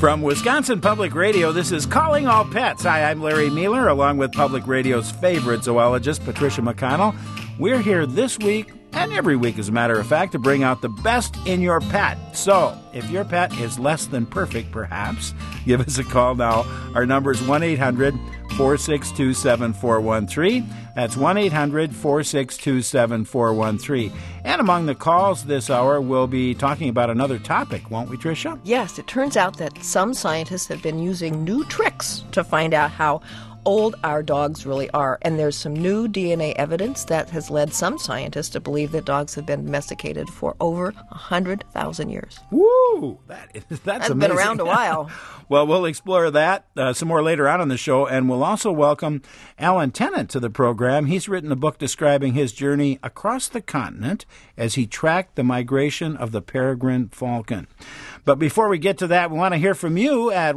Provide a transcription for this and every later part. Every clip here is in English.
From Wisconsin Public Radio, this is Calling All Pets. Hi, I'm Larry Mueller, along with Public Radio's favorite zoologist, Patricia McConnell. We're here this week, and every week, as a matter of fact, to bring out the best in your pet. So, if your pet is less than perfect, perhaps, give us a call now. Our number is 1-800-462-7413. That's 1-800-462-7413. And among the calls this hour, we'll be talking about another topic, won't we, Tricia? Yes, it turns out that some scientists have been using new tricks to find out how old our dogs really are. And there's some new DNA evidence that has led some scientists to believe that dogs have been domesticated for over 100,000 years. Woo! That's amazing. Been around a while. Well, we'll explore that some more later on in the show, and we'll also welcome Alan Tennant to the program. He's written a book describing his journey across the continent as he tracked the migration of the peregrine falcon. But before we get to that, we want to hear from you at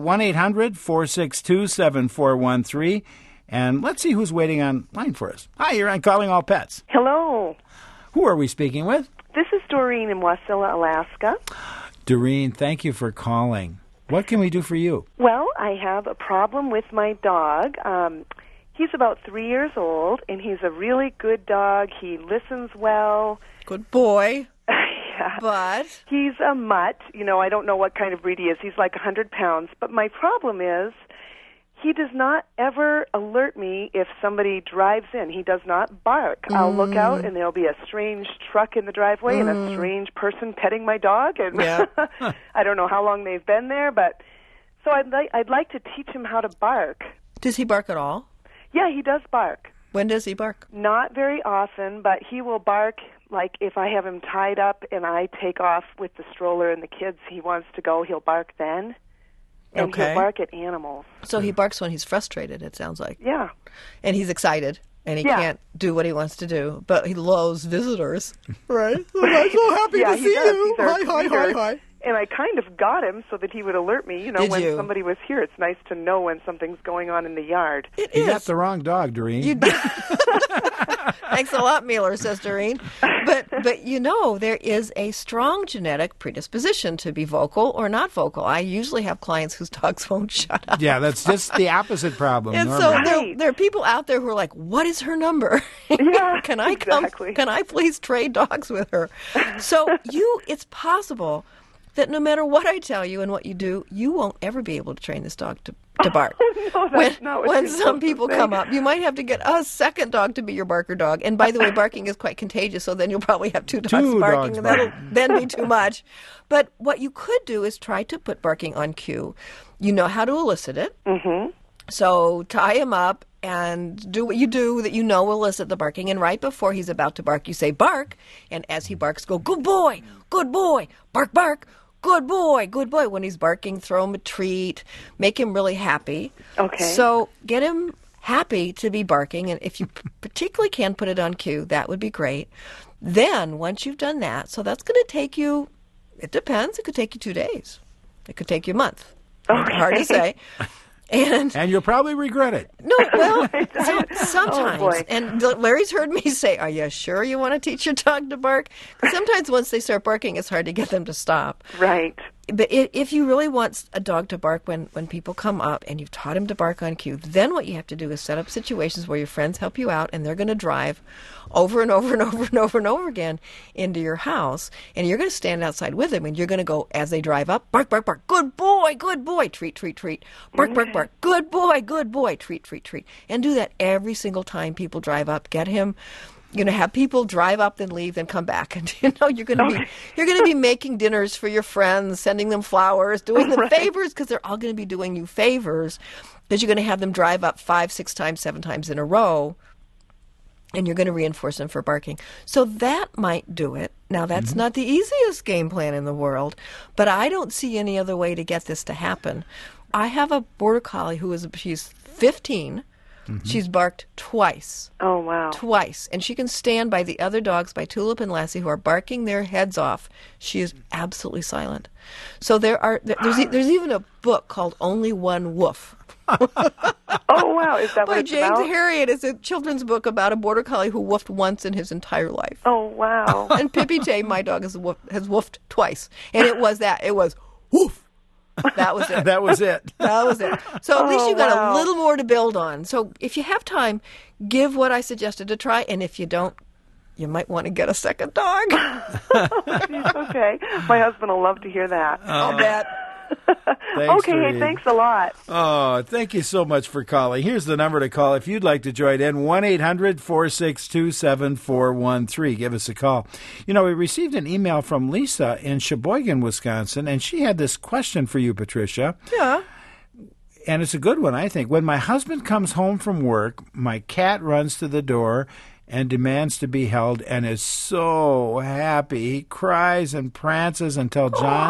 1-800-462-7413. And let's see who's waiting on line for us. Hi, you're on Calling All Pets. Hello. Who are we speaking with? This is Doreen in Wasilla, Alaska. Doreen, thank you for calling. What can we do for you? Well, I have a problem with my dog. He's about 3 years old, and he's a really good dog. He listens well. Good boy. Yeah. But he's a mutt. You know, I don't know what kind of breed he is. He's like 100 pounds. But my problem is he does not ever alert me if somebody drives in. He does not bark. I'll look out, and there'll be a strange truck in the driveway and a strange person petting my dog. And yeah. I don't know how long they've been there, but so I'd like to teach him how to bark. Does he bark at all? Yeah, he does bark. When does he bark? Not very often, but he will bark like if I have him tied up and I take off with the stroller and the kids, he wants to go, he'll bark then. And he'll bark at animals. So he barks when he's frustrated, it sounds like. Yeah. And he's excited, and he can't do what he wants to do, but he loves visitors. Right? I'm so happy to see you. Hi. And I kind of got him so that he would alert me, Did when you? somebody was here. It's nice to know when something's going on in the yard. You got the wrong dog, Doreen. You did. Thanks a lot, Mueller, says Doreen. But there is a strong genetic predisposition to be vocal or not vocal. I usually have clients whose dogs won't shut up. Yeah, that's just the opposite problem. And normally. so there are people out there who are like, what is her number? Yeah, Can I please trade dogs with her? So it's possible that no matter what I tell you and what you do, you won't ever be able to train this dog to bark. No, that's not what when you're some people supposed to come say. up, you might have to get a second dog to be your barker dog. And by the way, barking is quite contagious, so then you'll probably have two dogs barking, and that'll then be too much. But what you could do is try to put barking on cue. You know how to elicit it. Mm-hmm. So tie him up and do what you do that you know will elicit the barking. And right before he's about to bark, you say, bark. And as he barks, go, good boy, bark, bark. Good boy. When he's barking, throw him a treat. Make him really happy. Okay. So get him happy to be barking. And if you particularly can put it on cue, that would be great. Then, once you've done that, so that's going to take you, it depends. It could take you 2 days. It could take you a month. Okay. Hard to say. And you'll probably regret it. no, well, sometimes. Oh, boy. And Larry's heard me say, are you sure you want to teach your dog to bark? 'Cause sometimes once they start barking, it's hard to get them to stop. Right. But if you really want a dog to bark when people come up and you've taught him to bark on cue, then what you have to do is set up situations where your friends help you out and they're going to drive over and over and over and over and over again into your house. And you're going to stand outside with them and you're going to go, as they drive up, bark, bark, bark, good boy, treat, treat, treat, bark, bark, bark, good boy, treat, treat, treat. And do that every single time people drive up. Get him. Have people drive up, then leave, then come back, and you're going to be making dinners for your friends, sending them flowers, doing them favors, because they're all going to be doing you favors, because you're going to have them drive up 5, 6 times, 7 times in a row, and you're going to reinforce them for barking. So that might do it. Now, that's not the easiest game plan in the world, but I don't see any other way to get this to happen. I have a border collie she's 15. She's barked twice. Oh, wow. Twice. And she can stand by the other dogs, by Tulip and Lassie, who are barking their heads off. She is absolutely silent. So there's even a book called Only One Woof. Oh, wow. Is that by what it's James about? Harriet. It's a children's book about a border collie who woofed once in his entire life. Oh, wow. And Pippi Tay, my dog, has woofed twice. And it was woof. That was it. That was it. That was it. So at least you got wow. a little more to build on. So if you have time, give what I suggested a try. And if you don't, you might want to get a second dog. Okay. My husband will love to hear that. I'll bet. Thanks, Okay, hey, Reed. thanks a lot. Oh, thank you so much for calling. Here's the number to call if you'd like to join in, 1-800-462-7413. Give us a call. You know, we received an email from Lisa in Sheboygan, Wisconsin, and she had this question for you, Patricia. Yeah. And it's a good one, I think. When my husband comes home from work, my cat runs to the door and demands to be held and is so happy. He cries and prances until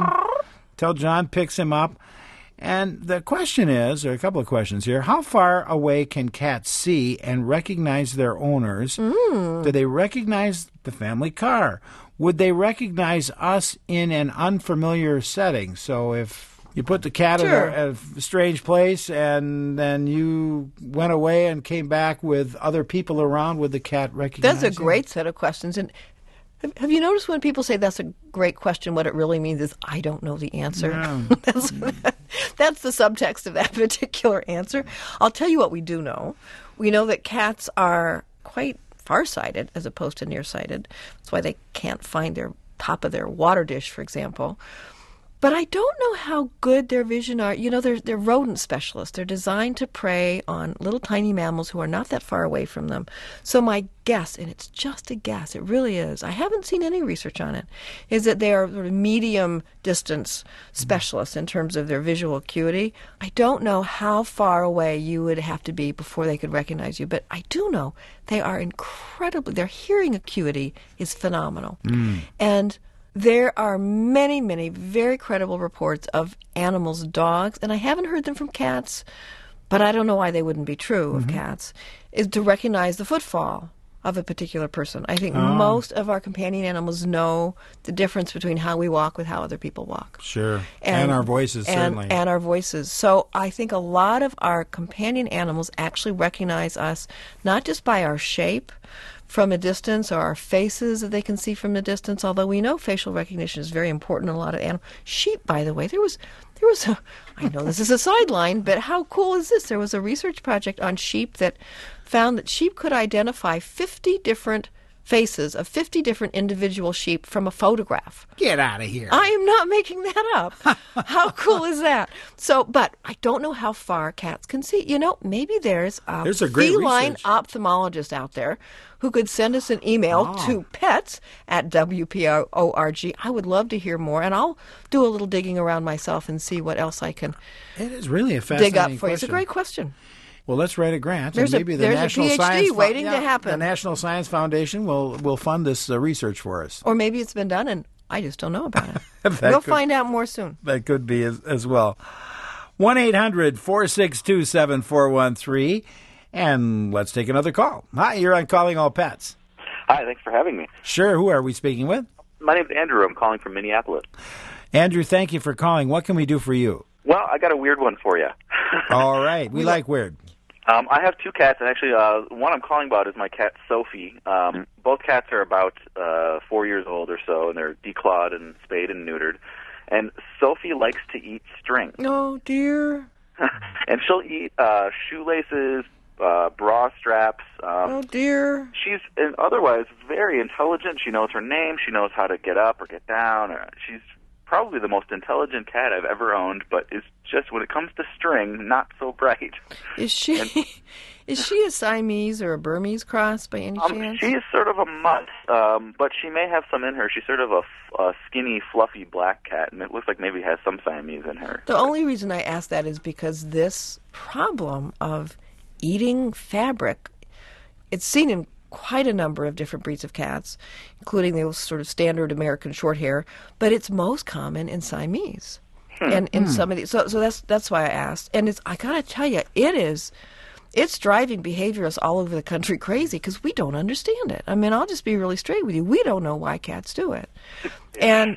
John picks him up. And the question is, there are a couple of questions here. How far away can cats see and recognize their owners? Do they recognize the family car? Would they recognize us in an unfamiliar setting? So if you put the cat Sure. at a strange place and then you went away and came back with other people around, would the cat recognize That's a you? great set of questions. And have you noticed when people say that's a great question, what it really means is, I don't know the answer. Yeah. That's the subtext of that particular answer. I'll tell you what we do know. We know that cats are quite farsighted as opposed to nearsighted. That's why they can't find their top of their water dish, for example. But I don't know how good their vision are. You know, they're rodent specialists. They're designed to prey on little tiny mammals who are not that far away from them. So my guess, and it's just a guess, it really is, I haven't seen any research on it, is that they are sort of medium distance specialists in terms of their visual acuity. I don't know how far away you would have to be before they could recognize you, but I do know they are their hearing acuity is phenomenal. And there are many, many very credible reports of animals, dogs, and I haven't heard them from cats, but I don't know why they wouldn't be true of cats, is to recognize the footfall of a particular person. I think most of our companion animals know the difference between how we walk with how other people walk. Sure. And our voices, certainly. And our voices. So I think a lot of our companion animals actually recognize us not just by our shape from a distance or our faces that they can see from a distance, although we know facial recognition is very important in a lot of animals. Sheep, by the way, there was a, I know this is a sideline, but how cool is this? There was a research project on sheep that found that sheep could identify 50 different faces of 50 different individual sheep from a photograph. Get out of here. I am not making that up. How cool is that? So, but I don't know how far cats can see. You know, maybe there's a great feline research. ophthalmologist out there who could send us an email to pets@WPRORG. I would love to hear more, and I'll do a little digging around myself and see what else I can It is really a fascinating dig up for you. It's a question. great question. Well, let's write a grant, There's and a- maybe the there's a National PhD Science waiting to happen. The National Science Foundation will fund this research for us. Or maybe it's been done, and I just don't know about it. That We'll could- find out more soon. That could be as well. 1-800-462-7413. And let's take another call. Hi, you're on Calling All Pets. Hi, thanks for having me. Sure, who are we speaking with? My name's Andrew. I'm calling from Minneapolis. Andrew, thank you for calling. What can we do for you? Well, I got a weird one for you. All right, we like weird. I have two cats, and actually one I'm calling about is my cat, Sophie. Both cats are about 4 years old or so, and they're declawed and spayed and neutered. And Sophie likes to eat string. Oh, dear. And she'll eat shoelaces, bra straps. Oh, dear. She's otherwise very intelligent. She knows her name. She knows how to get up or get down. She's probably the most intelligent cat I've ever owned, but is just, when it comes to string, not so bright. Is she a Siamese or a Burmese cross by any chance? She is sort of a mutt, but she may have some in her. She's sort of a skinny, fluffy black cat, and it looks like maybe has some Siamese in her. The only reason I ask that is because this problem of eating fabric, it's seen in quite a number of different breeds of cats, including those sort of standard American short hair, but it's most common in Siamese. And in some of these, so that's why I asked. And I gotta tell you, it's driving behaviorists all over the country crazy because we don't understand it. I mean, I'll just be really straight with you. We don't know why cats do it. And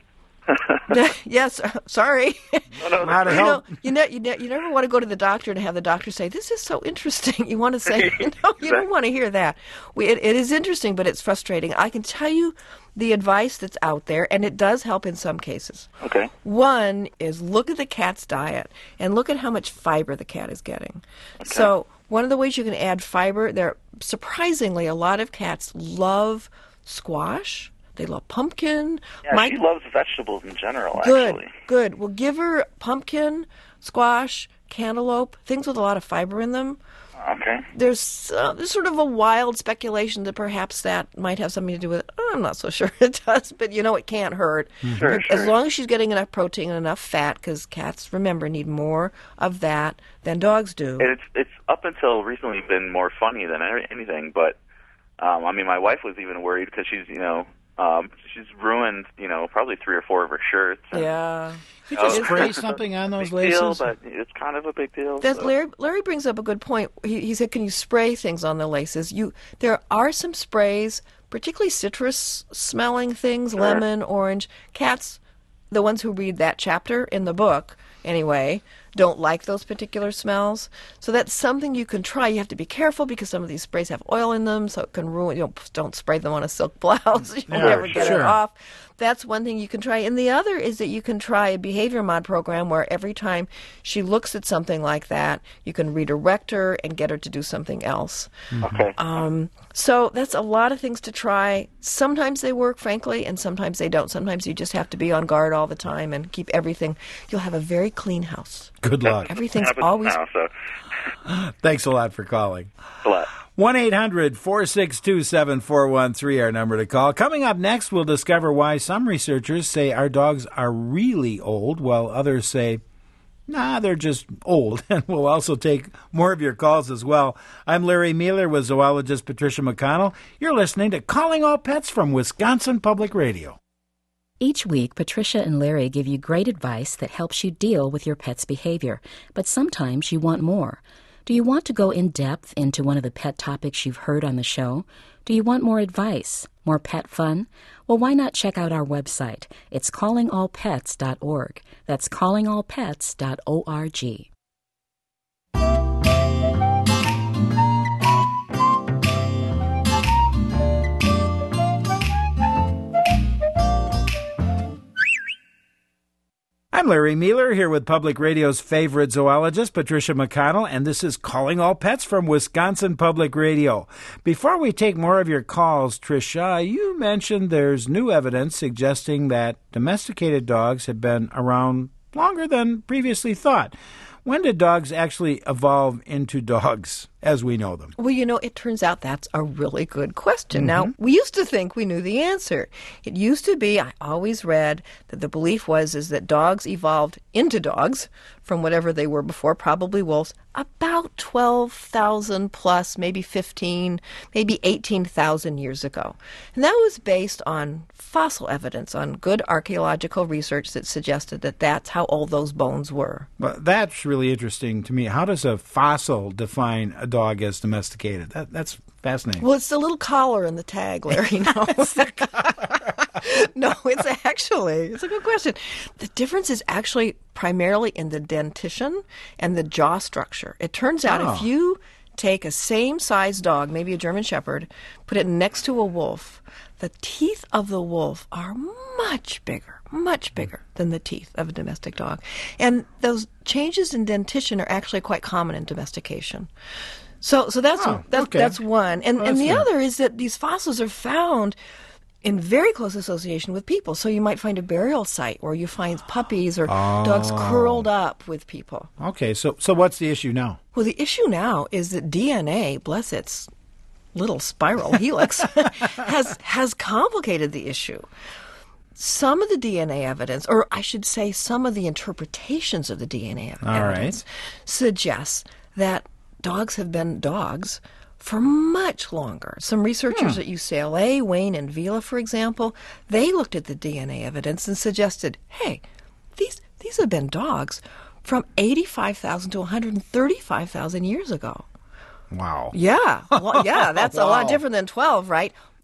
Yes, sorry. No, Not a help. You never want to go to the doctor and have the doctor say, "This is so interesting." You want to say, you don't want to hear that. It is interesting, but it's frustrating. I can tell you the advice that's out there, and it does help in some cases. Okay. One is look at the cat's diet and look at how much fiber the cat is getting. Okay. So one of the ways you can add fiber, surprisingly, a lot of cats love squash. They love pumpkin. Yeah, she loves vegetables in general, Good, actually. good. Well, give her pumpkin, squash, cantaloupe, things with a lot of fiber in them. Okay. There's sort of a wild speculation that perhaps that might have something to do with it. I'm not so sure it does, but it can't hurt. Sure, As long as she's getting enough protein and enough fat, because cats, remember, need more of that than dogs do. It's up until recently been more funny than anything, but my wife was even worried because she's ruined probably 3 or 4 of her shirts. Yeah. You just spray something on those laces? Deal, but it's kind of a big deal. Larry brings up a good point. He said, "Can you spray things on the laces?" There are some sprays, particularly citrus-smelling things, Sure. lemon, orange. Cats, the ones who read that chapter in the book, anyway, don't like those particular smells. So that's something you can try. You have to be careful because some of these sprays have oil in them, so it can ruin. Don't spray them on a silk blouse. You'll never get it off. That's one thing you can try. And the other is that you can try a behavior mod program where every time she looks at something like that, you can redirect her and get her to do something else. Okay. So that's a lot of things to try. Sometimes they work, frankly, and sometimes they don't. Sometimes you just have to be on guard all the time and keep everything. You'll have a very clean house. Good luck. Everything's always... Now, so. Thanks a lot for calling. A lot. 1-800-462-7413, our number to call. Coming up next, we'll discover why some researchers say our dogs are really old, while others say, nah, they're just old. And we'll also take more of your calls as well. I'm Larry Mueller with zoologist Patricia McConnell. You're listening to Calling All Pets from Wisconsin Public Radio. Each week, Patricia and Larry give you great advice that helps you deal with your pet's behavior, but sometimes you want more. Do you want to go in depth into one of the pet topics you've heard on the show? Do you want more advice, more pet fun? Well, why not check out our website? It's callingallpets.org. That's callingallpets.org. I'm Larry Mueller, here with Public Radio's favorite zoologist, Patricia McConnell, and this is Calling All Pets from Wisconsin Public Radio. Before we take more of your calls, Tricia, you mentioned there's new evidence suggesting that domesticated dogs have been around longer than previously thought. When did dogs actually evolve into dogs as we know them? Well, it turns out that's a really good question. Now, we used to think we knew the answer. It used to be, I always read, that the belief is that dogs evolved into dogs from whatever they were before, probably wolves, about 12,000 plus, maybe 15, maybe 18,000 years ago. And that was based on fossil evidence, on good archaeological research that suggested that that's how old those bones were. Well, that's really interesting to me. How does a fossil define a dog as domesticated? That's fascinating. Well, it's the little collar in the tag, Larry. No, it's a good question. The difference is actually primarily in the dentition and the jaw structure. It turns out if you take a same-sized dog, maybe a German Shepherd, put it next to a wolf, the teeth of the wolf are much bigger than the teeth of a domestic dog. And those changes in dentition are actually quite common in domestication. So that's one. And the other is that these fossils are found in very close association with people. So you might find a burial site where you find puppies or dogs curled up with people. Okay, so what's the issue now? Well, the issue now is that DNA, bless its little spiral helix, has complicated the issue. Some of the DNA evidence, or I should say some of the interpretations of the DNA evidence, suggests that dogs have been dogs for much longer. Some researchers at UCLA, Wayne and Vila, for example, they looked at the DNA evidence and suggested, hey, these have been dogs from 85,000 to 135,000 years ago. Wow. Yeah. Well, yeah, that's a lot different than 12, right?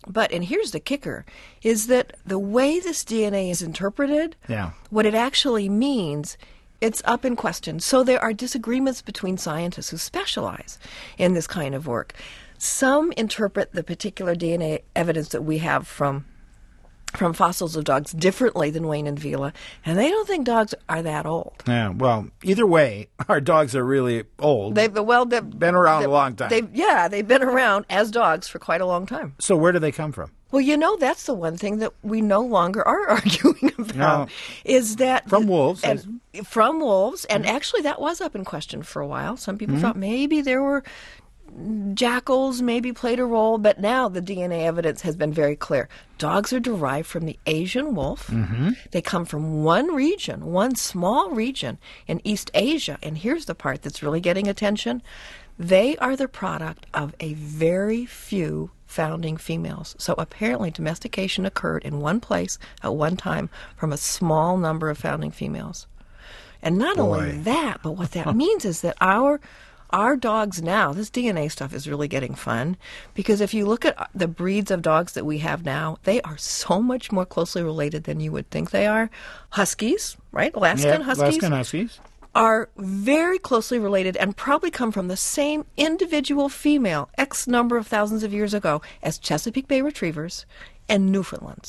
But, and here's the kicker, is that the way this DNA is interpreted, what it actually means, it's up in question. So there are disagreements between scientists who specialize in this kind of work. Some interpret the particular DNA evidence that we have from fossils of dogs differently than Wayne and Vila, and they don't think dogs are that old. Yeah, well, either way, our dogs are really old. They've been around a long time. They've been around as dogs for quite a long time. So where do they come from? Well, that's the one thing that we no longer are arguing about, is that... From wolves. From wolves, and actually that was up in question for a while. Some people thought maybe there were jackals, maybe played a role, but now the DNA evidence has been very clear. Dogs are derived from the Asian wolf. They come from one region, one small region in East Asia, and here's the part that's really getting attention. They are the product of a very few founding females. So apparently domestication occurred in one place at one time from a small number of founding females. And not only that, but what that means is that our dogs now, this DNA stuff is really getting fun, because if you look at the breeds of dogs that we have now, they are so much more closely related than you would think they are. Huskies, right? Alaskan Huskies are very closely related and probably come from the same individual female X number of thousands of years ago as Chesapeake Bay Retrievers and Newfoundlands.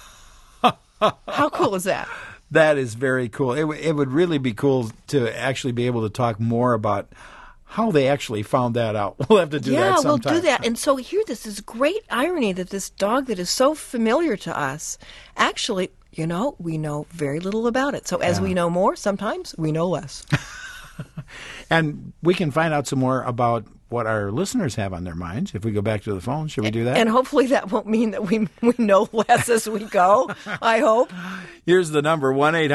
How cool is that? That is very cool. It would really be cool to actually be able to talk more about how they actually found that out. We'll have to do that sometime. Yeah, we'll do that. And so here, this is great irony that this dog that is so familiar to us, actually, we know very little about it. So as we know more, sometimes we know less. And we can find out some more about what our listeners have on their minds if we go back to the phone. Should we do that? And hopefully that won't mean that we know less as we go, I hope. Here's the number,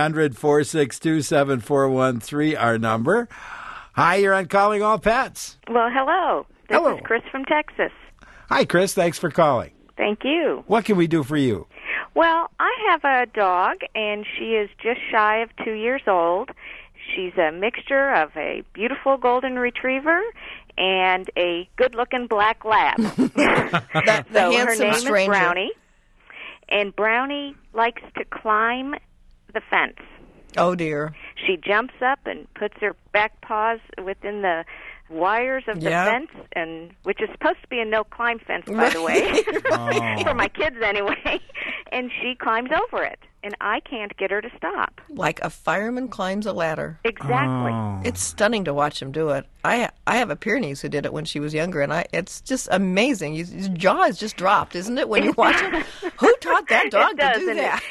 1-800-462-7413, our number. Hi, you're on Calling All Pets. Well, hello. This is Chris from Texas. Hi, Chris. Thanks for calling. Thank you. What can we do for you? Well, I have a dog, and she is just shy of 2 years old. She's a mixture of a beautiful golden retriever and a good-looking black lab. the so handsome her name stranger. is Brownie, and Brownie likes to climb the fence. Oh, dear. She jumps up and puts her back paws within the wires of the fence, and which is supposed to be a no-climb fence, by the way, for my kids anyway, and she climbs over it, and I can't get her to stop. Like a fireman climbs a ladder. Exactly. Oh. It's stunning to watch him do it. I have a Pyrenees who did it when she was younger, and it's just amazing. His jaw is just dropped, isn't it, when you watch him? Who taught that dog to do that?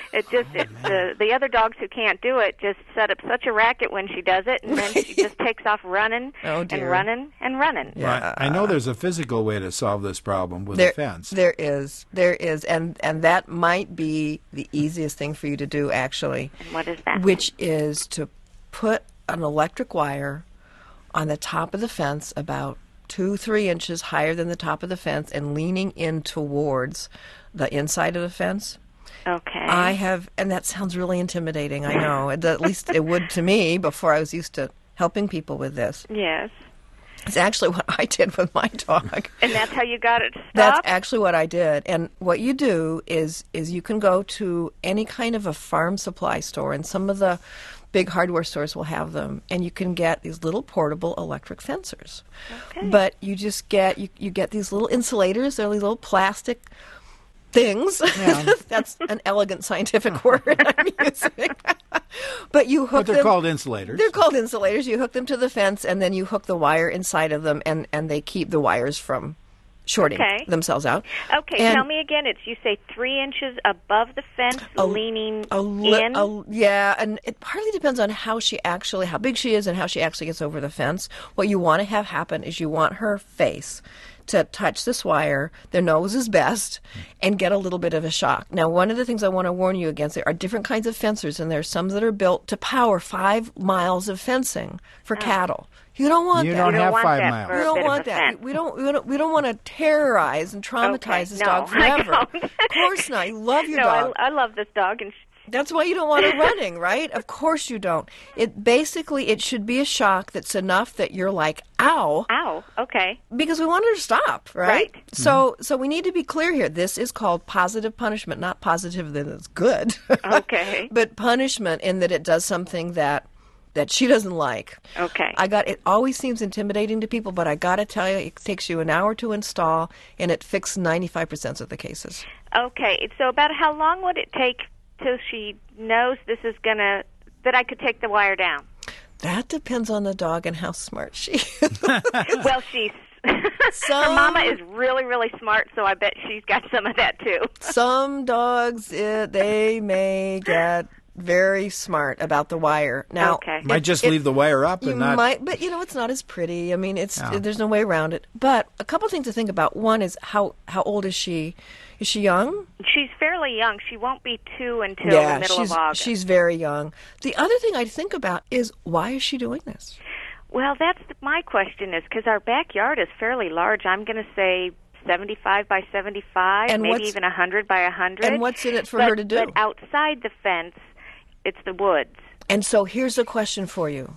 The other dogs who can't do it just set up such a racket when she does it, and then she just takes off running and running and running. Yeah. I know there's a physical way to solve this problem with a fence. There is, and that might be the easiest thing for you to do, actually. And what is that? Which is to put an electric wire on the top of the fence about 2-3 inches higher than the top of the fence and leaning in towards the inside of the fence. Okay. I have, and that sounds really intimidating, I know. At least it would to me before I was used to helping people with this. Yes. It's actually what I did with my dog. And that's how you got it to stop? That's actually what I did. And what you do is you can go to any kind of a farm supply store, and some of the big hardware stores will have them, and you can get these little portable electric fencers. Okay. But you just get you get these little insulators. They're these little plastic things. Yeah. That's an elegant scientific word I'm using. But you hook them. But they're called insulators. They're called insulators. You hook them to the fence, and then you hook the wire inside of them, and they keep the wires from shorting themselves out. Okay, tell me again. You say 3 inches above the fence, leaning in? Yeah, and it partly depends on how big she is and how she actually gets over the fence. What you want to have happen is you want her face to touch this wire, their nose is best, and get a little bit of a shock. Now, one of the things I want to warn you against, there are different kinds of fencers, and there are some that are built to power 5 miles of fencing for cattle. You don't want that. You don't have 5 miles. We don't want that. We don't want to terrorize and traumatize this dog forever. Of course not. You love your dog. I love this dog, and That's why you don't want her running, right? Of course you don't. It should be a shock that's enough that you're like, ow. Ow, okay. Because we want her to stop, right? So we need to be clear here. This is called positive punishment, not positive that it's good. Okay. But punishment in that it does something that she doesn't like. Okay. It always seems intimidating to people, but I got to tell you, it takes you an hour to install, and it fixes 95% of the cases. Okay. So about how long would it take till she knows that I could take the wire down? That depends on the dog and how smart she is. Well, her mama is really, really smart, so I bet she's got some of that too. Some dogs, they may get very smart about the wire. Now, okay. Might just leave the wire up and not... might, but it's not as pretty. I mean, there's no way around it. But a couple things to think about. One is how old is she? Is she young? She's fairly young. She won't be 2 until the middle of August. She's very young. The other thing I'd think about is, why is she doing this? Well, that's my question is, because our backyard is fairly large. I'm going to say 75 by 75, and maybe even 100 by 100. And what's in it for her to do? But outside the fence, it's the woods. And so here's a question for you.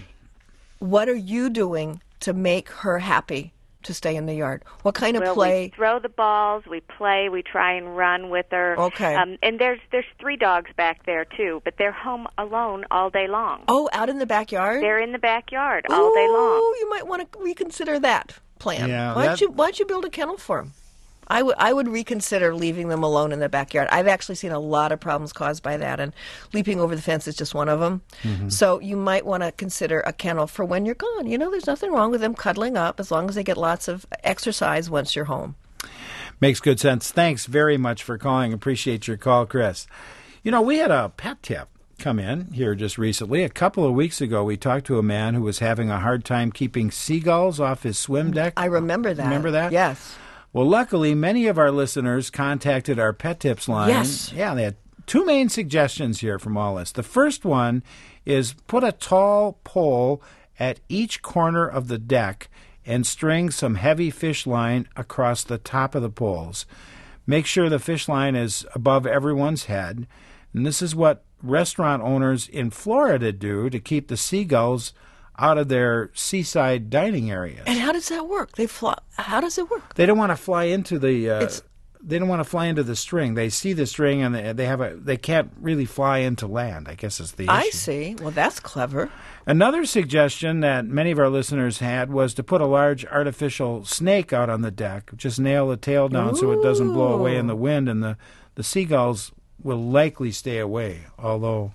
What are you doing to make her happy to stay in the yard? What kind of play? We throw the balls, we play, we try and run with her. Okay. And there's 3 dogs back there, too, but they're home alone all day long. Oh, out in the backyard? They're in the backyard all day long. Oh, you might want to reconsider that plan. Yeah, why don't you build a kennel for them? I would reconsider leaving them alone in the backyard. I've actually seen a lot of problems caused by that, and leaping over the fence is just one of them. Mm-hmm. So you might want to consider a kennel for when you're gone. There's nothing wrong with them cuddling up as long as they get lots of exercise once you're home. Makes good sense. Thanks very much for calling. Appreciate your call, Chris. We had a pet tip come in here just recently. A couple of weeks ago, we talked to a man who was having a hard time keeping seagulls off his swim deck. I remember that. Remember that? Yes. Well, luckily, many of our listeners contacted our Pet Tips line. Yes. Yeah, they had 2 main suggestions here from all this. The first one is put a tall pole at each corner of the deck and string some heavy fish line across the top of the poles. Make sure the fish line is above everyone's head. And this is what restaurant owners in Florida do to keep the seagulls out of their seaside dining areas. And how does that work? How does it work? They don't want to fly into the. They don't want to fly into the string. They see the string and they can't really fly into land, I guess is the issue. I see. Well, that's clever. Another suggestion that many of our listeners had was to put a large artificial snake out on the deck. Just nail the tail down so it doesn't blow away in the wind, and the seagulls will likely stay away, although...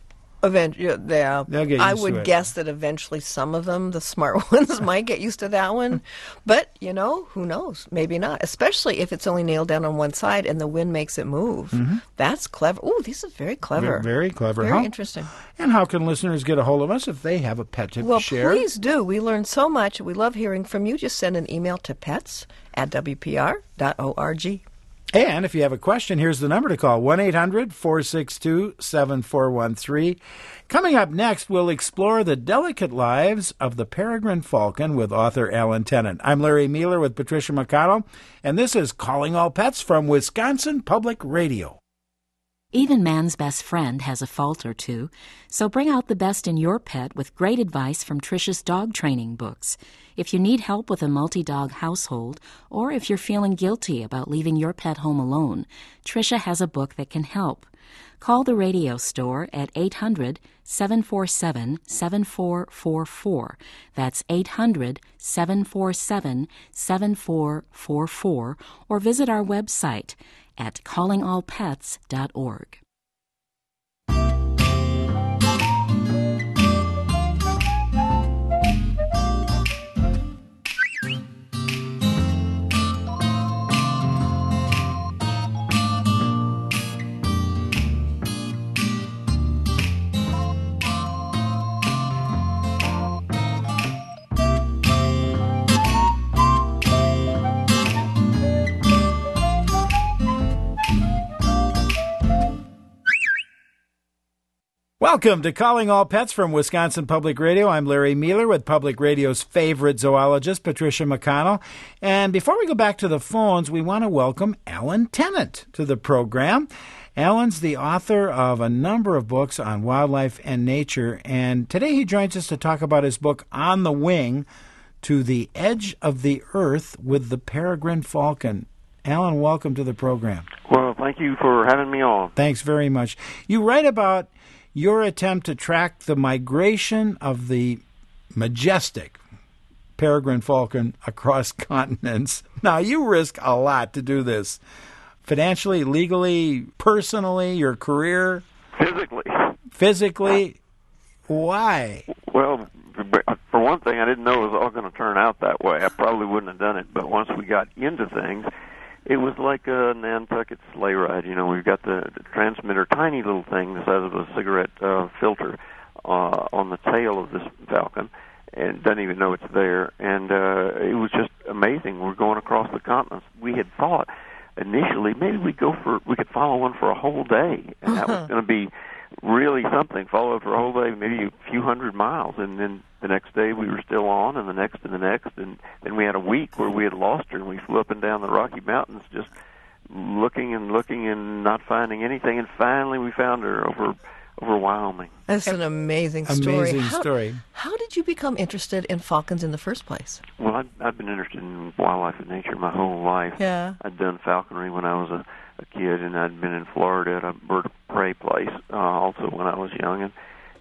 Yeah, I would guess that eventually some of them, the smart ones, might get used to that one. But, who knows? Maybe not. Especially if it's only nailed down on one side and the wind makes it move. Mm-hmm. That's clever. Oh, this is very clever. Very clever. Very interesting. And how can listeners get a hold of us if they have a pet tip to share? Well, please do. We learn so much. We love hearing from you. Just send an email to pets@wpr.org. And if you have a question, here's the number to call, 1-800-462-7413. Coming up next, we'll explore the delicate lives of the peregrine falcon with author Alan Tennant. I'm Larry Mueller with Patricia McConnell, and this is Calling All Pets from Wisconsin Public Radio. Even man's best friend has a fault or two, so bring out the best in your pet with great advice from Tricia's dog training books. If you need help with a multi-dog household, or if you're feeling guilty about leaving your pet home alone, Tricia has a book that can help. Call the radio store at 800-747-7444. That's 800-747-7444, or visit our website at callingallpets.org. Welcome to Calling All Pets from Wisconsin Public Radio. I'm Larry Mueller with Public Radio's favorite zoologist, Patricia McConnell. And before we go back to the phones, we want to welcome Alan Tennant to the program. Alan's the author of a number of books on wildlife and nature, and today he joins us to talk about his book, On the Wing, To the Edge of the Earth with the Peregrine Falcon. Alan, welcome to the program. Well, thank you for having me on. Thanks very much. You write about your attempt to track the migration of the majestic peregrine falcon across continents. Now, you risk a lot to do this. Financially, legally, personally, your career? Physically? Why? Well, for one thing, I didn't know it was all going to turn out that way. I probably wouldn't have done it. But once we got into things, it was like a Nantucket sleigh ride. You know, we've got the transmitter, tiny little thing the size of a cigarette filter on the tail of this falcon, and doesn't even know it's there. And it was just amazing. We're going across the continents. We had thought initially maybe we could follow one for a whole day, and that was going to be really something. Follow it for a whole day, maybe a few hundred miles, and then the next day we were still on, and the next, and then we had a week where we had lost her, and we flew up and down the Rocky Mountains just looking and not finding anything, and finally we found her over Wyoming. That's an amazing story. Amazing story. How did you become interested in falcons in the first place? Well, I've been interested in wildlife and nature my whole life. Yeah. I'd done falconry when I was a kid, and I'd been in Florida at a bird of prey place also when I was young, and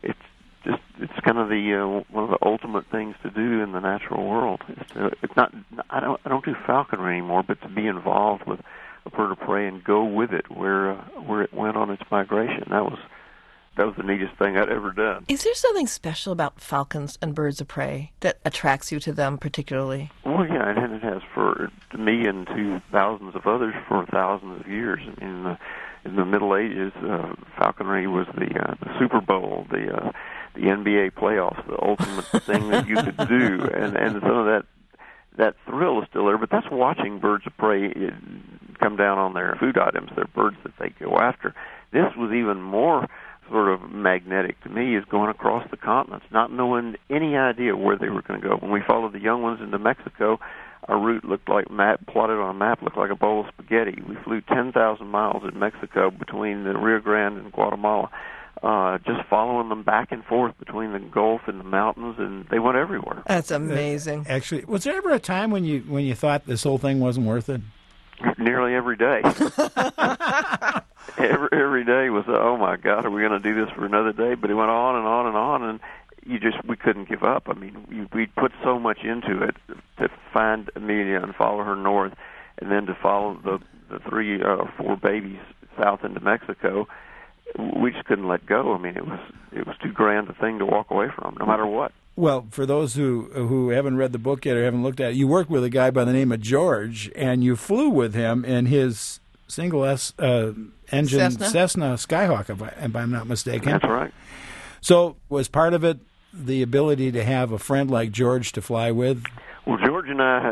it's kind of the one of the ultimate things to do in the natural world. It's not I don't do falconry anymore, but to be involved with a bird of prey and go with it where it went on its migration, that was the neatest thing I'd ever done. Is there something special about falcons and birds of prey that attracts you to them particularly? Well, yeah, and it has to me and to thousands of others for thousands of years. I mean, in the Middle Ages, falconry was the Super Bowl, the NBA playoffs, the ultimate thing that you could do, and some of that thrill is still there. But that's watching birds of prey come down on their food items, their birds that they go after. This was even more sort of magnetic to me, is going across the continents, not knowing any idea where they were going to go. When we followed the young ones into Mexico, our route looked like plotted on a map, looked like a bowl of spaghetti. We flew 10,000 miles in Mexico between the Rio Grande and Guatemala, just following them back and forth between the Gulf and the mountains, and they went everywhere. That's amazing. Actually, was there ever a time when you thought this whole thing wasn't worth it? Nearly every day. Every day was, oh my God, are we going to do this for another day? But it went on and on and on, and we couldn't give up. I mean, we put so much into it to find Amelia and follow her north, and then to follow the 3 or 4 babies south into Mexico. We just couldn't let go. I mean, it was too grand a thing to walk away from, no matter what. Well, for those who haven't read the book yet or haven't looked at it, you worked with a guy by the name of George, and you flew with him in his single engine Cessna Skyhawk, if I'm not mistaken. That's right. So was part of it the ability to have a friend like George to fly with? Well, George and I,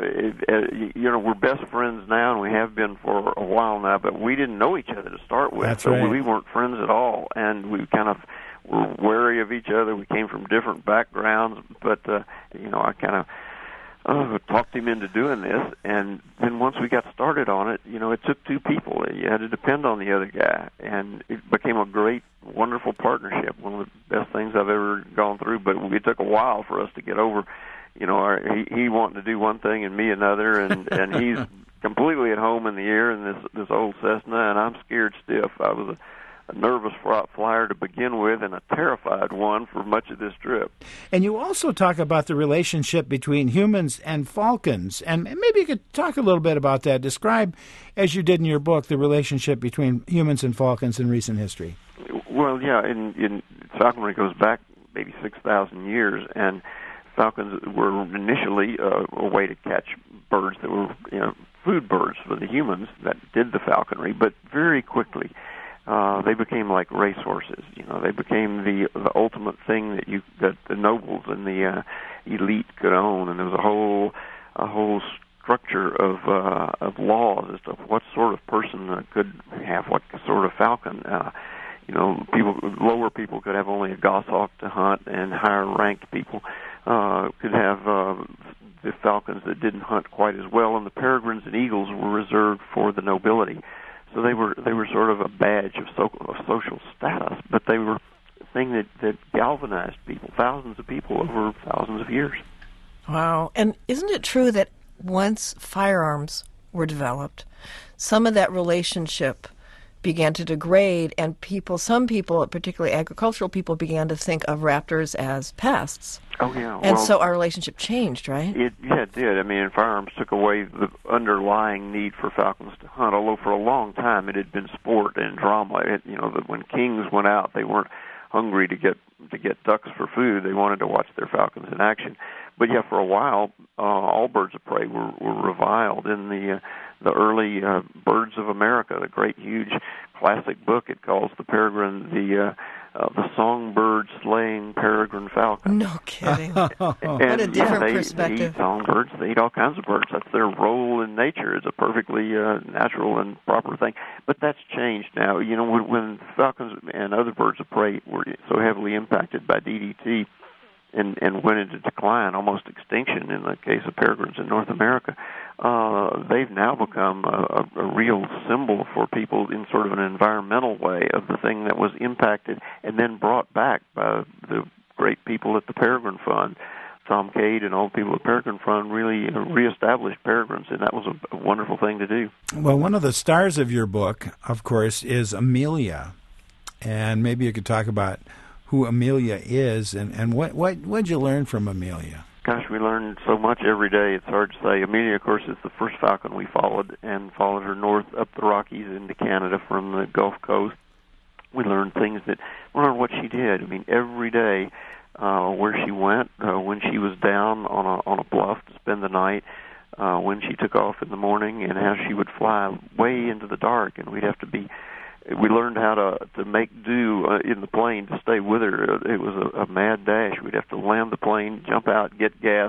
we're best friends now, and we have been for a while now, but we didn't know each other to start with. That's so right. We weren't friends at all, and we kind of were wary of each other. We came from different backgrounds, but, I kind of talked him into doing this, and then once we got started on it, it took 2 people. You had to depend on the other guy, and it became a great, wonderful partnership, one of the best things I've ever gone through, but it took a while for us to get over, he wanting to do one thing and me another, and he's completely at home in the air in this old Cessna, and I'm scared stiff. I was a nervous flyer to begin with and a terrified one for much of this trip. And you also talk about the relationship between humans and falcons, and maybe you could talk a little bit about that. Describe, as you did in your book, the relationship between humans and falcons in recent history. Well, yeah, in falconry goes back maybe 6,000 years, and falcons were initially a way to catch birds that were food birds for the humans that did the falconry, but very quickly they became like racehorses. They became the ultimate thing that the nobles and the elite could own, and there was a whole structure of laws as to what sort of person could have what sort of falcon. lower people could have only a goshawk to hunt, and higher-ranked people could have the falcons that didn't hunt quite as well, and the peregrines and eagles were reserved for the nobility. So they were sort of a badge of social status, but they were a thing that galvanized people, thousands of people over thousands of years. Wow. And isn't it true that once firearms were developed, some of that relationship began to degrade, and some people, particularly agricultural people, began to think of raptors as pests? Oh, yeah. And so our relationship changed, right? It did. I mean, firearms took away the underlying need for falcons to hunt, although for a long time it had been sport and drama. When kings went out, they weren't hungry to get ducks for food. They wanted to watch their falcons in action. But yeah, for a while, all birds of prey were reviled. In the early Birds of America, the great, huge classic book, it calls the peregrine the songbird slaying peregrine falcon. No kidding. What a different perspective. They eat songbirds. They eat all kinds of birds. That's their role in nature. It's a perfectly natural and proper thing. But that's changed now. When falcons and other birds of prey were so heavily impacted by DDT, and went into decline, almost extinction in the case of peregrines in North America, they've now become a real symbol for people in sort of an environmental way of the thing that was impacted and then brought back by the great people at the Peregrine Fund. Tom Cade and all the people at Peregrine Fund really reestablished peregrines, and that was a wonderful thing to do. Well, one of the stars of your book, of course, is Amelia. And maybe you could talk about who Amelia is, and what'd you learn from Amelia? Gosh, we learn so much every day. It's hard to say. Amelia, of course, is the first falcon we followed her north up the Rockies into Canada from the Gulf Coast. We learned what she did. I mean, every day where she went, when she was down on a bluff to spend the night, when she took off in the morning, and how she would fly way into the dark, and we learned how to make do in the plane to stay with her. It was a mad dash. We'd have to land the plane, jump out, get gas,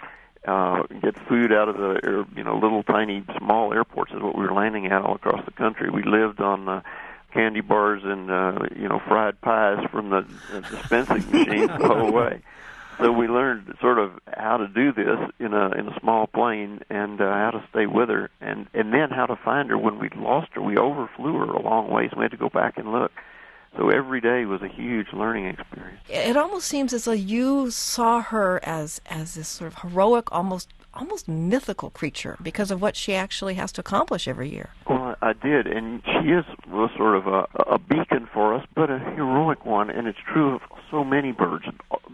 get food out of the little tiny small airports is what we were landing at all across the country. We lived on candy bars and fried pies from the dispensing machines the whole way. So we learned sort of how to do this in a small plane, and how to stay with her, and then how to find her. When we'd lost her, we overflew her a long ways, and we had to go back and look. So every day was a huge learning experience. It almost seems as though you saw her as this sort of heroic, almost mythical creature because of what she actually has to accomplish every year. Well, I did, and she is sort of a beacon for us, but a heroic one, and it's true of so many birds.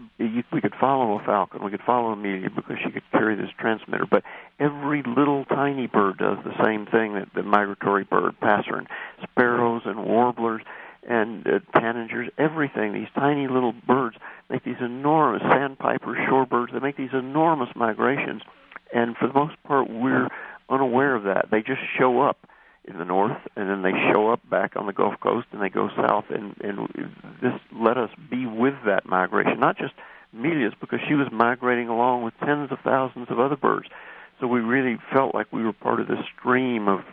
We could follow a falcon, we could follow Amelia because she could carry this transmitter, but every little tiny bird does the same thing that the migratory bird, passerine, sparrows and warblers and tanagers, everything. These tiny little birds make these enormous, sandpipers, shorebirds, they make these enormous migrations, and for the most part we're unaware of that. They just show up in the north, and then they show up back on the Gulf Coast, and they go south, and this let us be with that migration, not just Amelia's, because she was migrating along with tens of thousands of other birds. So we really felt like we were part of this stream of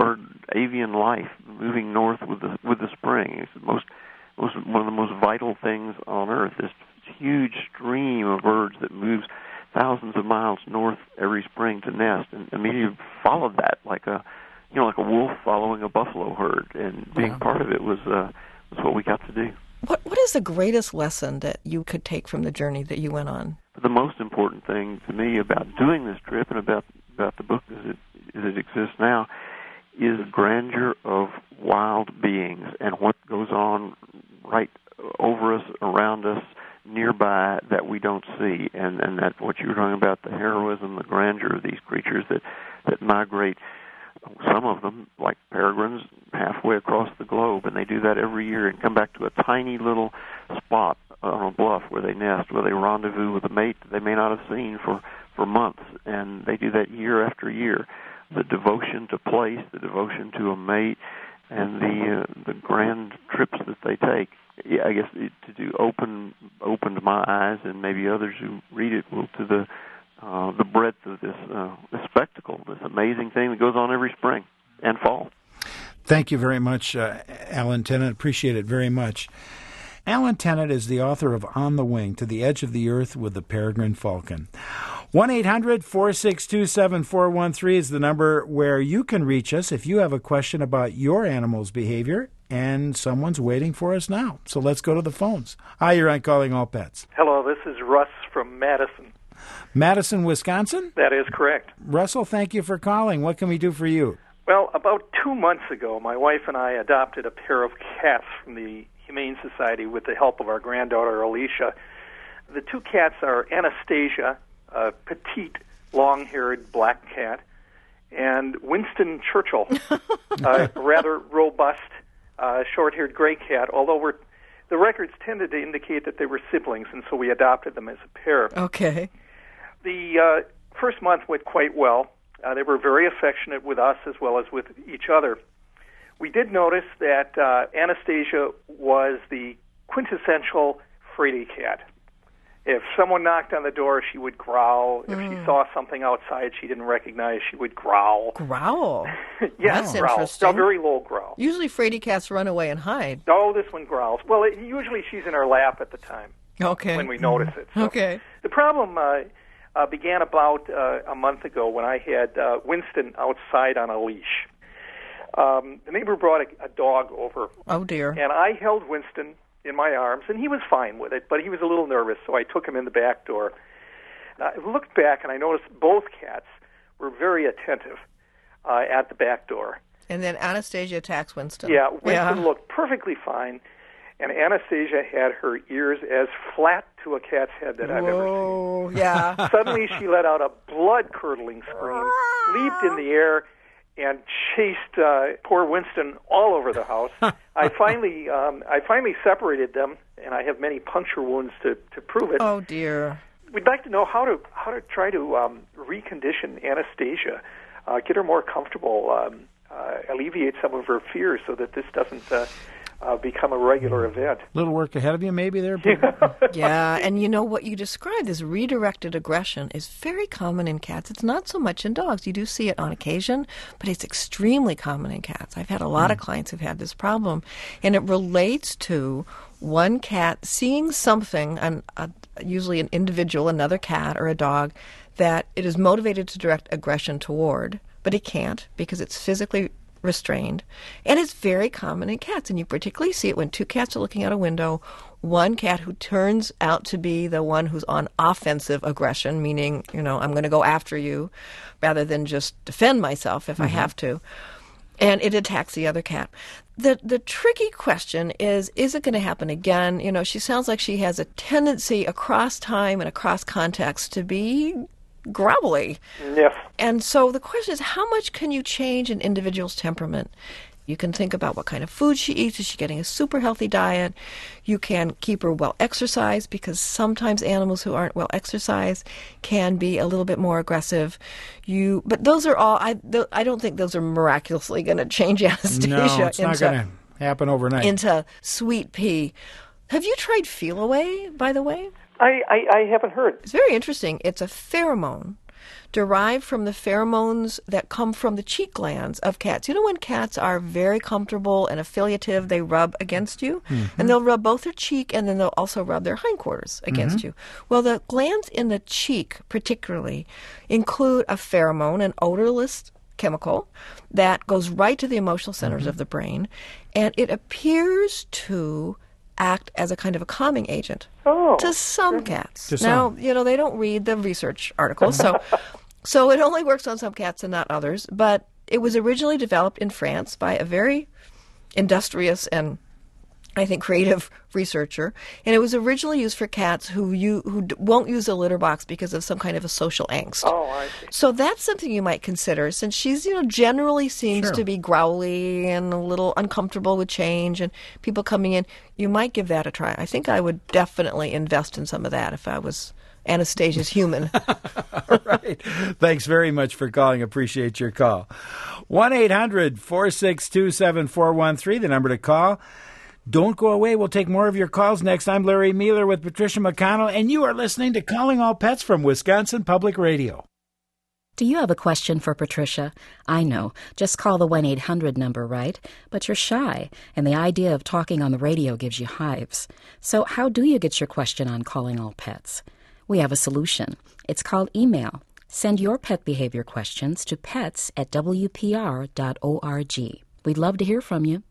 avian life moving north with the spring. It's one of the most vital things on Earth, this huge stream of birds that moves thousands of miles north every spring to nest. And Amelia followed that like a wolf following a buffalo herd, and being part of it was what we got to do. What is the greatest lesson that you could take from the journey that you went on? The most important thing to me about doing this trip and about the book as it exists now is the grandeur of wild beings and what goes on right over us, around us, nearby that we don't see. And that what you were talking about, the heroism, the grandeur of these creatures that migrate, some of them, like peregrines, halfway across the globe, and they do that every year and come back to a tiny little spot on a bluff where they nest, where they rendezvous with a mate that they may not have seen for months, and they do that year after year. The devotion to place, the devotion to a mate, and the grand trips that they take. Yeah, I guess opened my eyes, and maybe others who read it will, to the breadth of this spectacle, this amazing thing that goes on every spring and fall. Thank you very much, Alan Tennant. Appreciate it very much. Alan Tennant is the author of On the Wing, To the Edge of the Earth with the Peregrine Falcon. 1-800-462-7413 is the number where you can reach us if you have a question about your animal's behavior, and someone's waiting for us now. So let's go to the phones. Hi, you're on Calling All Pets. Hello, this is Russ from Madison. Madison, Wisconsin? That is correct. Russell, thank you for calling. What can we do for you? Well, about 2 months ago, my wife and I adopted a pair of cats from the Humane Society with the help of our granddaughter, Alicia. The 2 cats are Anastasia, a petite, long-haired black cat, and Winston Churchill, a rather robust, short-haired gray cat, although the records tended to indicate that they were siblings, and so we adopted them as a pair. Okay. The first month went quite well. They were very affectionate with us as well as with each other. We did notice that Anastasia was the quintessential fraidy cat. If someone knocked on the door, she would growl. If she saw something outside she didn't recognize, she would growl. Growl? Yes, That's growl. interesting. A very low growl. Usually fraidy cats run away and hide. Oh, this one growls. Well, usually she's in our lap at the time. Okay. When we notice it. So okay. The problem began about a month ago when I had Winston outside on a leash. The neighbor brought a dog over. Oh, dear. And I held Winston in my arms, and he was fine with it, but he was a little nervous, so I took him in the back door. I looked back, and I noticed both cats were very attentive at the back door. And then Anastasia attacks Winston. Yeah, Winston looked perfectly fine, and Anastasia had her ears as flat to a cat's head that I've ever seen. Oh, yeah. Suddenly she let out a blood-curdling scream, leaped in the air, and chased poor Winston all over the house. I finally separated them, and I have many puncture wounds to prove it. Oh, dear. We'd like to know how to try to recondition Anastasia, get her more comfortable, alleviate some of her fears so that this doesn't become a regular event. Little work ahead of you maybe there? Yeah, and you know what you described, this redirected aggression, is very common in cats. It's not so much in dogs. You do see it on occasion, but it's extremely common in cats. I've had a lot of clients who've had this problem, and it relates to one cat seeing something, usually an individual, another cat or a dog, that it is motivated to direct aggression toward, but it can't because it's physically restrained. And it's very common in cats, and you particularly see it when 2 cats are looking out a window, one cat who turns out to be the one who's on offensive aggression, meaning, I'm going to go after you rather than just defend myself if I have to, and it attacks the other cat. The tricky question is it going to happen again? She sounds like she has a tendency across time and across context to be growly. Yes. And so the question is, how much can you change an individual's temperament? You can think about what kind of food she eats. Is she getting a super healthy diet? You can keep her well exercised, because sometimes animals who aren't well exercised can be a little bit more aggressive. But those are all, I don't think those are miraculously going to change Anastasia. No, it's not going to happen overnight. Into sweet pea. Have you tried Feel Away, by the way? I haven't heard. It's very interesting. It's a pheromone derived from the pheromones that come from the cheek glands of cats. When cats are very comfortable and affiliative, they rub against you, and they'll rub both their cheek, and then they'll also rub their hindquarters against you. Well, the glands in the cheek particularly include a pheromone, an odorless chemical that goes right to the emotional centers of the brain, and it appears to act as a kind of a calming agent to some cats. Now, they don't read the research articles, so it only works on some cats and not others. But it was originally developed in France by a very industrious and, I think, creative researcher, and it was originally used for cats who won't use a litter box because of some kind of a social angst. Oh, I see. So that's something you might consider, since she's generally seems to be growly and a little uncomfortable with change and people coming in. You might give that a try. I think I would definitely invest in some of that if I was Anastasia's human. Right. Thanks very much for calling. Appreciate your call. 1-800-462-7413, the number to call. Don't go away. We'll take more of your calls next. I'm Larry Mueller with Patricia McConnell, and you are listening to Calling All Pets from Wisconsin Public Radio. Do you have a question for Patricia? I know. Just call the 1-800 number, right? But you're shy, and the idea of talking on the radio gives you hives. So how do you get your question on Calling All Pets? We have a solution. It's called email. Send your pet behavior questions to pets@wpr.org. We'd love to hear from you.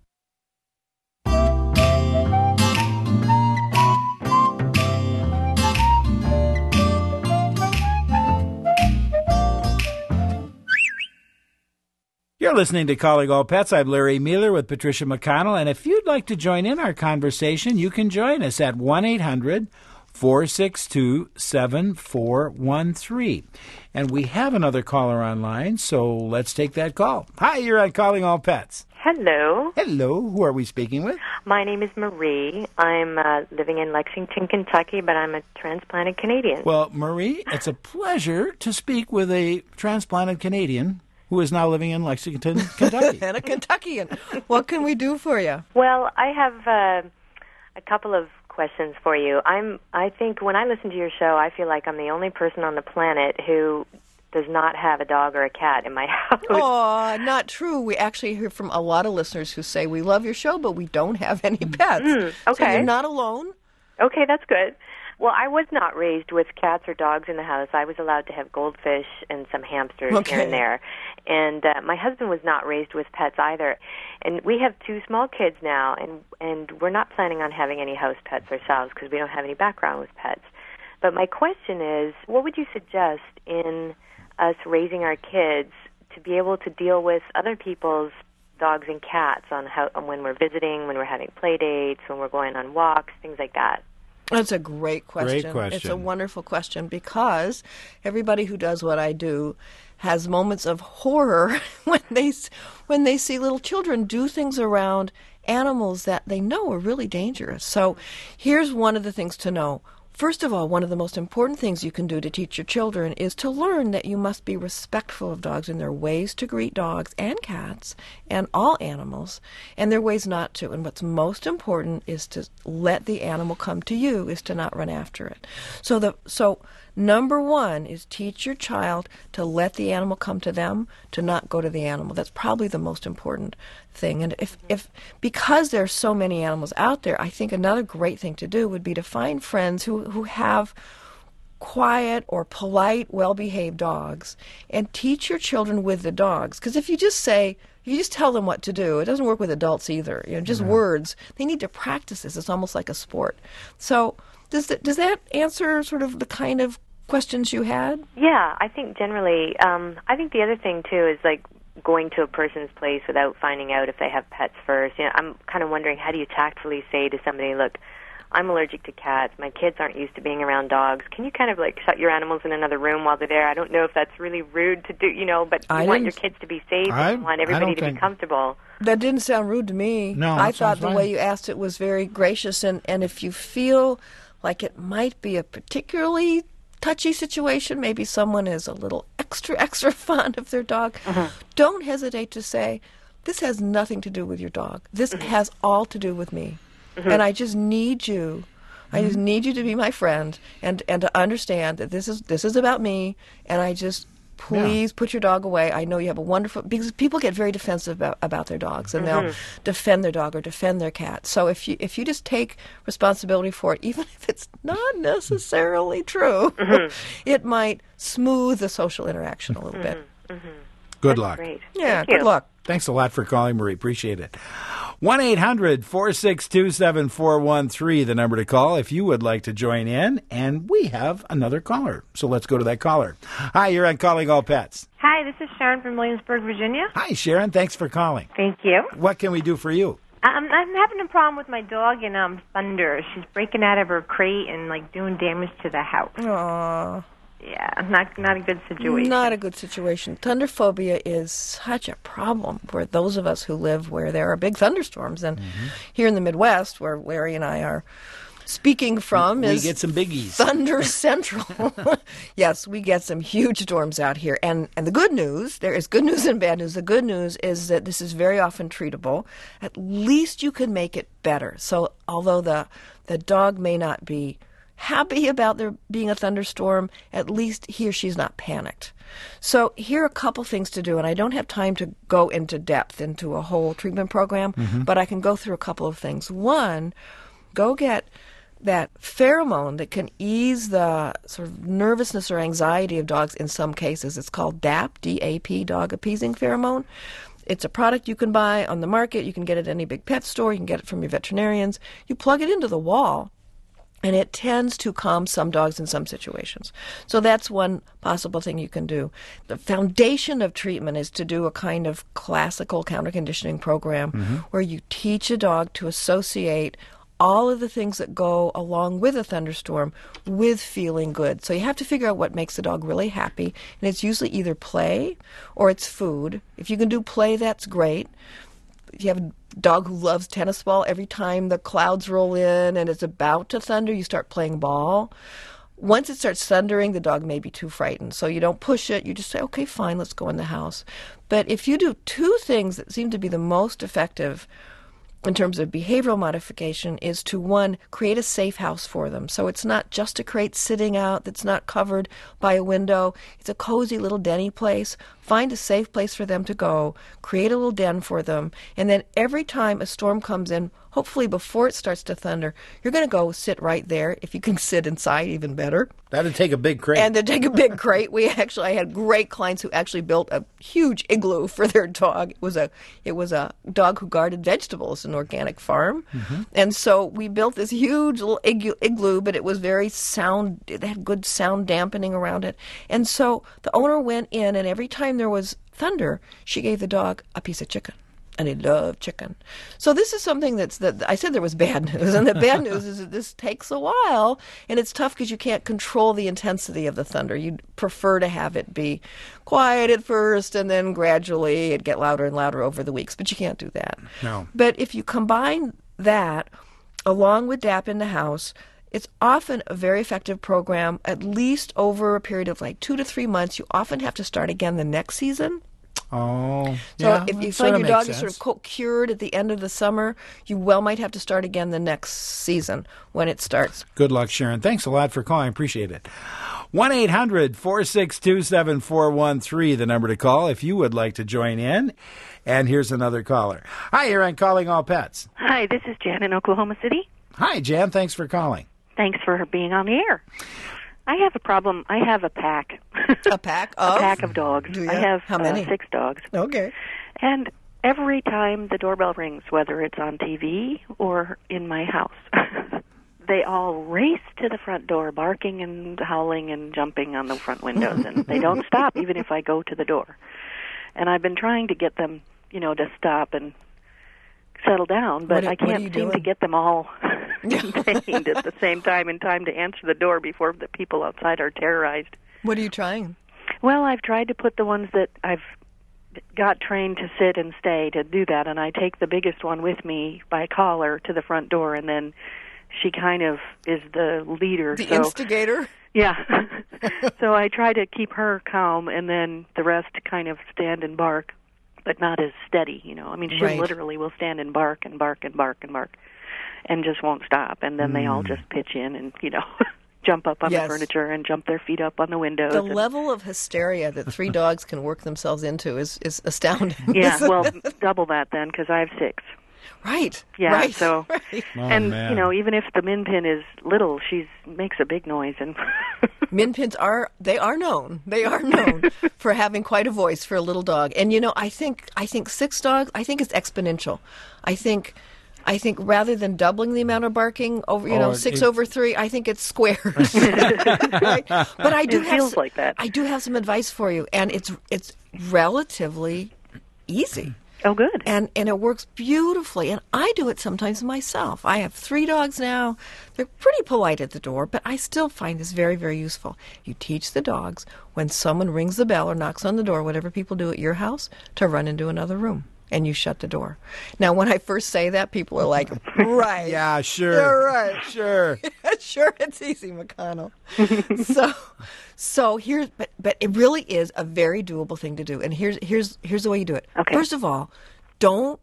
You're listening to Calling All Pets. I'm Larry Mueller with Patricia McConnell, and if you'd like to join in our conversation, you can join us at 1-800-462-7413. And we have another caller online, so let's take that call. Hi, you're on Calling All Pets. Hello. Hello. Who are we speaking with? My name is Marie. I'm living in Lexington, Kentucky, but I'm a transplanted Canadian. Well, Marie, it's a pleasure to speak with a transplanted Canadian who is now living in Lexington, Kentucky. And a Kentuckian. What can we do for you? Well, I have a couple of questions for you. I think when I listen to your show, I feel like I'm the only person on the planet who does not have a dog or a cat in my house. Oh, not true. We actually hear from a lot of listeners who say, we love your show, but we don't have any pets. Okay. So you're not alone? Okay, that's good. Well, I was not raised with cats or dogs in the house. I was allowed to have goldfish and some hamsters here and there. And my husband was not raised with pets either. And we have 2 small kids now, and we're not planning on having any house pets ourselves because we don't have any background with pets. But my question is, what would you suggest in us raising our kids to be able to deal with other people's dogs and cats on when we're visiting, when we're having play dates, when we're going on walks, things like that? That's a great question. Great question. It's a wonderful question because everybody who does what I do has moments of horror when they see little children do things around animals that they know are really dangerous. So here's one of the things to know. First of all, one of the most important things you can do to teach your children is to learn that you must be respectful of dogs, and there are ways to greet dogs and cats and all animals, and there are ways not to. And what's most important is to let the animal come to you, is to not run after it. So number one is teach your child to let the animal come to them, to not go to the animal. That's probably the most important thing. And if because there's so many animals out there, I think another great thing to do would be to find friends who have quiet or polite, well-behaved dogs, and teach your children with the dogs. Because if you just tell them what to do, it doesn't work with adults either. Just words. They need to practice this. It's almost like a sport. So does that answer sort of the kind of questions you had? Yeah, I think generally. I think the other thing too is like going to a person's place without finding out if they have pets first. I'm kind of wondering, how do you tactfully say to somebody, look, I'm allergic to cats. My kids aren't used to being around dogs. Can you kind of like shut your animals in another room while they're there? I don't know if that's really rude to do, but you want your kids to be safe and you want everybody to be comfortable. That didn't sound rude to me. No, I thought the way you asked it was very gracious, and if you feel like it might be a particularly touchy situation, maybe someone is a little extra fond of their dog, don't hesitate to say, this has nothing to do with your dog. This has all to do with me. And I just need you. I just need you to be my friend and to understand that this is about me, and I just please put your dog away. I know you have a wonderful, because people get very defensive about their dogs, and they'll defend their dog or defend their cat. So if you just take responsibility for it, even if it's not necessarily true, it might smooth the social interaction a little bit. Good luck. Great. Yeah, good luck. Thanks a lot for calling, Marie. Appreciate it. 1-800-462-7413, the number to call if you would like to join in. And we have another caller. So let's go to that caller. Hi, you're on Calling All Pets. Hi, this is Sharon from Williamsburg, Virginia. Hi, Sharon. Thanks for calling. Thank you. What can we do for you? I'm having a problem with my dog and Thunder. She's breaking out of her crate and doing damage to the house. Aww. Yeah, not a good situation. Not a good situation. Thunderphobia is such a problem for those of us who live where there are big thunderstorms. And here in the Midwest, where Larry and I are speaking from, we get some biggies. Thunder Central. Yes, we get some huge storms out here. And the good news, there is good news and bad news. The good news is that this is very often treatable. At least you can make it better. So although the dog may not be happy about there being a thunderstorm, at least he or she's not panicked. So here are a couple things to do, and I don't have time to go into depth into a whole treatment program, but I can go through a couple of things. One, go get that pheromone that can ease the sort of nervousness or anxiety of dogs in some cases. It's called DAP, D-A-P, dog appeasing pheromone. It's a product you can buy on the market. You can get it at any big pet store. You can get it from your veterinarians. You plug it into the wall, and it tends to calm some dogs in some situations. So that's one possible thing you can do. The foundation of treatment is to do a kind of classical counter-conditioning program where you teach a dog to associate all of the things that go along with a thunderstorm with feeling good. So you have to figure out what makes the dog really happy, and it's usually either play or it's food. If you can do play, that's great. If you have a dog who loves tennis ball, every time the clouds roll in and it's about to thunder, you start playing ball. Once it starts thundering, the dog may be too frightened. So you don't push it. You just say, okay, fine, let's go in the house. But if you do two things that seem to be the most effective in terms of behavioral modification is to, one, create a safe house for them. So it's not just a crate sitting out that's not covered by a window. It's a cozy little denny place. Find a safe place for them to go. Create a little den for them. And then every time a storm comes in, hopefully before it starts to thunder, you're going to go sit right there. If you can sit inside, even better. That'd take a big crate. And to take a big crate. I had great clients who actually built a huge igloo for their dog. It was a dog who guarded vegetables in an organic farm. And so we built this huge little igloo, but it was very sound. It had good sound dampening around it. And so the owner went in, and every time there was thunder, she gave the dog a piece of chicken. And he loved chicken. So this is something I said there was bad news. And the bad news is that this takes a while. And it's tough because you can't control the intensity of the thunder. You'd prefer to have it be quiet at first and then gradually it'd get louder and louder over the weeks. But you can't do that. No. But if you combine that along with DAP in the house, it's often a very effective program, at least over a period of like 2 to 3 months. You often have to start again the next season. Oh, so yeah. if you find your dog is sort of cured at the end of the summer, you might have to start again the next season when it starts. Good luck, Sharon. Thanks a lot for calling. I appreciate it. 1-800-462-7413, the number to call if you would like to join in. And here's another caller. Hi, you're on Calling All Pets. Hi, this is Jan in Oklahoma City. Hi, Jan. Thanks for calling. Thanks for being on the air. I have a problem. I have a pack. A pack of? A pack of dogs. Do you? I have How many? 6 dogs. Okay. And every time the doorbell rings, whether it's on TV or in my house, they all race to the front door, barking and howling and jumping on the front windows, and they don't stop even if I go to the door. And I've been trying to get them, to stop and settle down, but I can't seem to get them all contained at the same time in time to answer the door before the people outside are terrorized. What are you trying? Well, I've tried to put the ones that I've got trained to sit and stay to do that, and I take the biggest one with me by collar to the front door, and then she kind of is the leader. The instigator? Yeah. So I try to keep her calm, and then the rest kind of stand and bark, but not as steady, She literally will stand and bark and bark and bark and bark and just won't stop. And then they all just pitch in and, jump up on the furniture and jump their feet up on the windows. The level of hysteria that 3 dogs can work themselves into is astounding. Yeah, well, double that then, because I have 6. Right. Yeah, right. So, right. And, even if the min pin is little, she makes a big noise. And min pins are known. They are known for having quite a voice for a little dog. And, I think 6 dogs, I think it's exponential. I think rather than doubling the amount of barking over, 6 over 3, I think it's squares. Right? But I do feels like that. I do have some advice for you, and it's relatively easy. Oh, good. And it works beautifully. And I do it sometimes myself. I have 3 dogs now. They're pretty polite at the door, but I still find this very, very useful. You teach the dogs when someone rings the bell or knocks on the door, whatever people do at your house, to run into another room. And you shut the door. Now, when I first say that, people are like, right. Yeah, sure. You're right. Sure. Sure, it's easy, McConnell. So here's, but it really is a very doable thing to do. And here's the way you do it. Okay. First of all, don't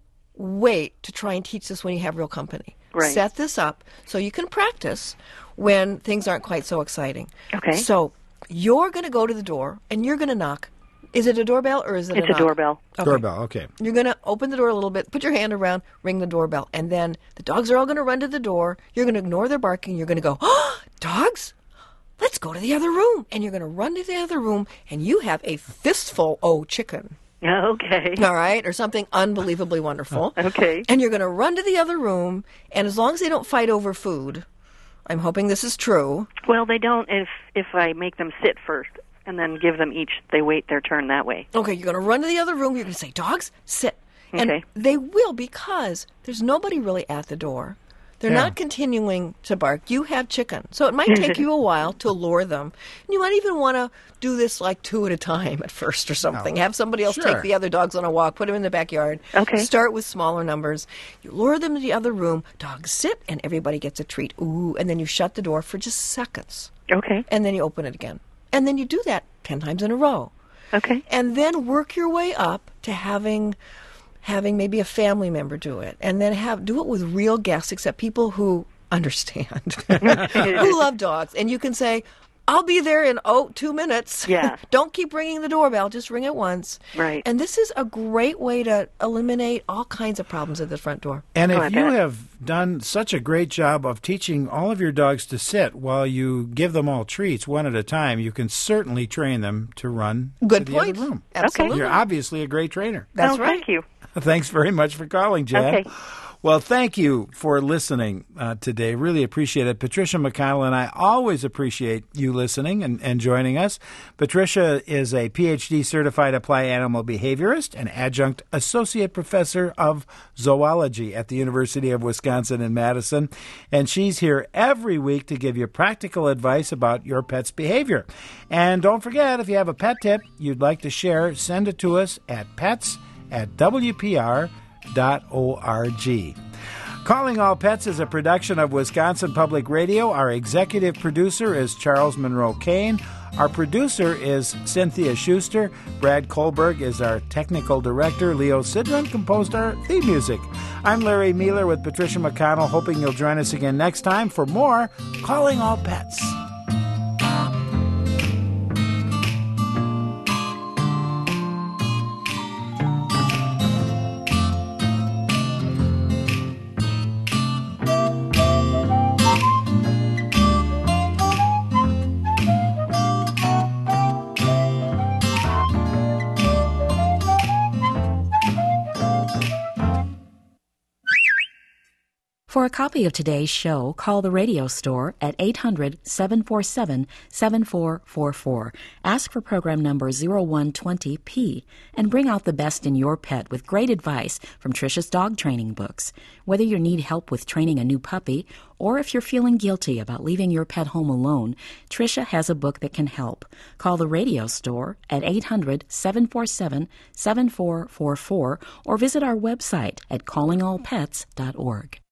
wait to try and teach this when you have real company. Right. Set this up so you can practice when things aren't quite so exciting. Okay. So you're going to go to the door and you're going to knock. Is it a doorbell or is it It's a knock? doorbell. Okay. Doorbell, okay. You're going to open the door a little bit, put your hand around, ring the doorbell, and then the dogs are all going to run to the door. You're going to ignore their barking. You're going to go, oh, dogs, let's go to the other room. And you're going to run to the other room, and you have a fistful of chicken. Okay. All right? Or something unbelievably wonderful. Okay. And you're going to run to the other room, and as long as they don't fight over food, I'm hoping this is true. Well, they don't if I make them sit first and then give them each, they wait their turn that way. Okay, you're going to run to the other room. You're going to say, dogs, sit. And Okay. they will, because there's nobody really at the door. They're not continuing to bark. You have chicken. So it might take you a while to lure them. And you might even want to do this like 2 at a time at first or something. Have somebody else take the other dogs on a walk, put them in the backyard. Okay. Start with smaller numbers. You lure them to the other room. Dogs sit, and everybody gets a treat. Ooh, and then you shut the door for just seconds. Okay. And then you open it again. And then you do that 10 times in a row. Okay. And then work your way up to having maybe a family member do it, and then do it with real guests, except people who understand, who love dogs. And you can say, I'll be there in 2 minutes. Yeah. Don't keep ringing the doorbell. Just ring it once. Right. And this is a great way to eliminate all kinds of problems at the front door. And if you have done such a great job of teaching all of your dogs to sit while you give them all treats one at a time, you can certainly train them to run to the other room. Absolutely. You're obviously a great trainer. That's right. Thank you. Thanks very much for calling, Jan. Okay. Well, thank you for listening today. Really appreciate it. Patricia McConnell and I always appreciate you listening and joining us. Patricia is a Ph.D. certified applied animal behaviorist and adjunct associate professor of zoology at the University of Wisconsin in Madison. And she's here every week to give you practical advice about your pet's behavior. And don't forget, if you have a pet tip you'd like to share, send it to us at pets@WPR.org. Calling All Pets is a production of Wisconsin Public Radio. Our executive producer is Charles Monroe Kane. Our producer is Cynthia Schuster. Brad Kohlberg is our technical director. Leo Sidran composed our theme music. I'm Larry Mealer with Patricia McConnell, hoping you'll join us again next time for more Calling All Pets. For a copy of today's show, call the radio store at 800-747-7444. Ask for program number 0120P and bring out the best in your pet with great advice from Tricia's dog training books. Whether you need help with training a new puppy or if you're feeling guilty about leaving your pet home alone, Tricia has a book that can help. Call the radio store at 800-747-7444 or visit our website at callingallpets.org.